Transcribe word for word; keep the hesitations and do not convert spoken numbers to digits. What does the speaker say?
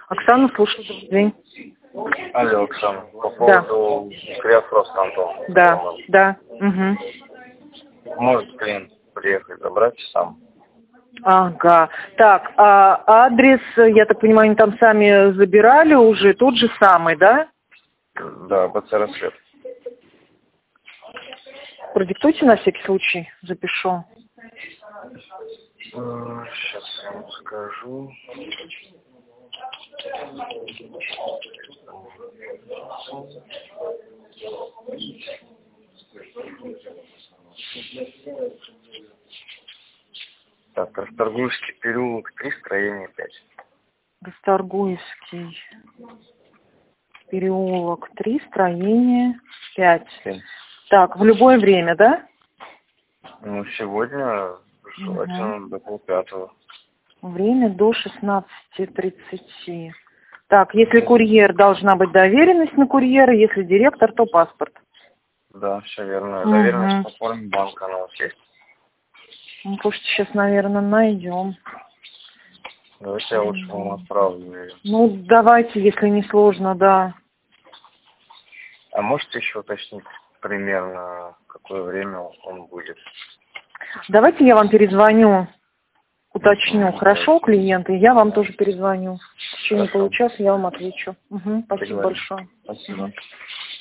Оксана, слушаю. Добрый день. Алло, Оксана, по Да. поводу Криофрост Антон. Да, да. Угу. Может клиент приехать забрать сам? Ага. Так, а адрес, я так понимаю, они там сами забирали уже, тот же самый, да? Да, БЦ «Рассвет». Продиктуйте на всякий случай, запишу. Сейчас я вам скажу. Так, Расторгуевский переулок три, строение пять. Расторгуевский переулок три, строение пять. Так, в любое время, да? Ну, сегодня желательно угу. до полпятого. Время до шестнадцати тридцати. Так, если курьер, должна быть доверенность на курьера, если директор, то паспорт. Да, все верно. Угу. Доверенность по форме банка, она у вас есть? Ну, слушайте, сейчас, наверное, найдем. Давайте я лучше вам отправлю. Ну, давайте, если не сложно, да. А можете еще уточнить примерно, в какое время он будет? Давайте я вам перезвоню, уточню, хорошо, клиенты, я вам тоже перезвоню. В течение получаса я вам отвечу. Угу, спасибо большое. Спасибо.